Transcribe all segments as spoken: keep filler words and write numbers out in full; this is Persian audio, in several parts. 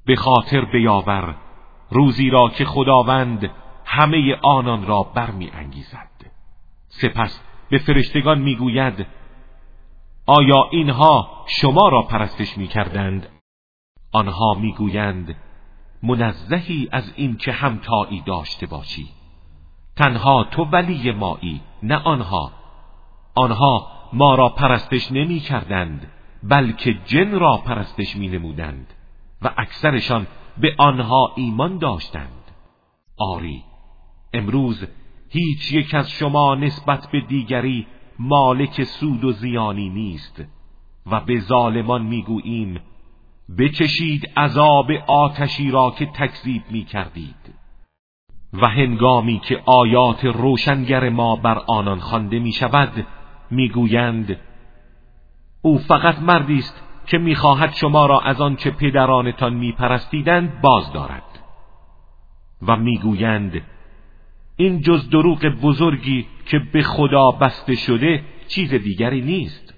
به خاطر بیاور روزی را که خداوند همه آنان را برمی انگیزد. سپس به فرشتگان میگوید آیا اینها شما را پرستش میکردند؟ آنها میگویند منزهی از این که همتایی داشته باشی. تنها تو ولی مایی، نه آنها. آنها ما را پرستش نمی کردند بلکه جن را پرستش می نمودند و اکثرشان به آنها ایمان داشتند. آری امروز هیچ یک از شما نسبت به دیگری مالک سود و زیانی نیست و به ظالمان میگوییم بچشید عذاب آتشی را که تکذیب می کردید. و هنگامی که آیات روشنگر ما بر آنان خوانده می شود میگویند او فقط مردی است که میخواهد شما را از آن چه پدرانتان میپرستیدند باز دارد. و میگویند این جز دروغ بزرگی که به خدا بسته شده چیز دیگری نیست.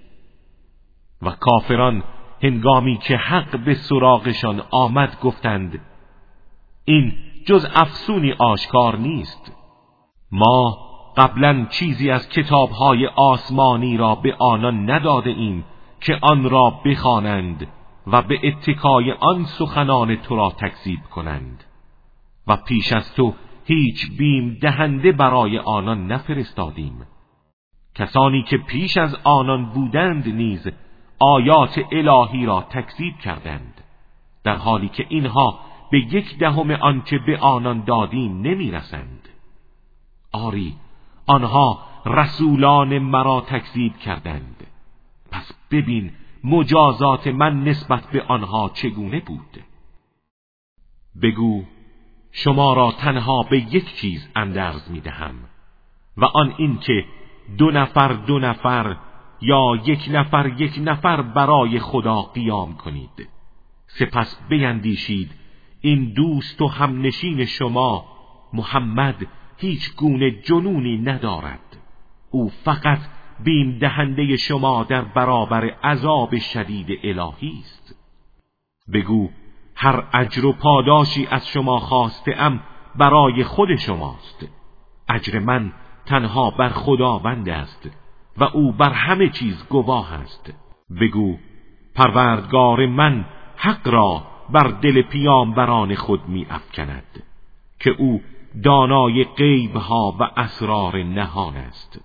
و کافران هنگامی که حق به سراغشان آمد گفتند این جز افسونی آشکار نیست. ما قبلا چیزی از کتابهای آسمانی را به آنان نداده ایم که آن را بخوانند و به اتکای آن سخنان تو را تکذیب کنند و پیش از تو هیچ بیم دهنده برای آنان نفرستادیم. کسانی که پیش از آنان بودند نیز آیات الهی را تکذیب کردند، در حالی که اینها به یک دهم آنچه به آنان دادیم نمی رسند. آری آنها رسولان مرا تکذیب کردند، پس ببین مجازات من نسبت به آنها چگونه بود. بگو شما را تنها به یک چیز اندرز می دهم و آن این که دو نفر دو نفر یا یک نفر یک نفر برای خدا قیام کنید. سپس بیندیشید این دوست و همنشین شما محمد هیچ گونه جنونی ندارد. او فقط بیم دهنده شما در برابر عذاب شدید الهی است. بگو هر اجر و پاداشی از شما خواسته ام برای خود شماست. اجر من تنها بر خداوند است و او بر همه چیز گواه است. بگو پروردگار من حق را بر دل پیامبران خود می افکند که او دانای غیبها و اسرار نهان است.